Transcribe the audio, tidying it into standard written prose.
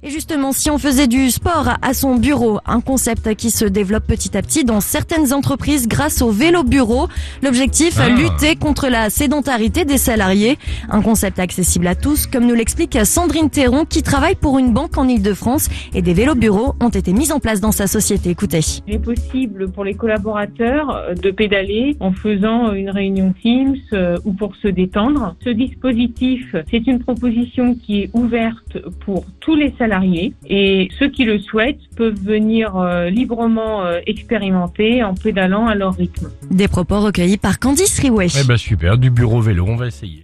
Et justement, si on faisait du sport à son bureau, un concept qui se développe petit à petit dans certaines entreprises grâce au vélo bureau. L'objectif, lutter contre la sédentarité des salariés. Un concept accessible à tous, comme nous l'explique Sandrine Théron, qui travaille pour une banque en Ile-de-France. Et des vélos bureaux ont été mis en place dans sa société. Écoutez. Il est possible pour les collaborateurs de pédaler en faisant une réunion Teams ou pour se détendre. Ce dispositif, c'est une proposition qui est ouverte pour tous les salariés et ceux qui le souhaitent peuvent venir librement expérimenter en pédalant à leur rythme. Des propos recueillis par Candice Riouet. Super, du bureau vélo, on va essayer.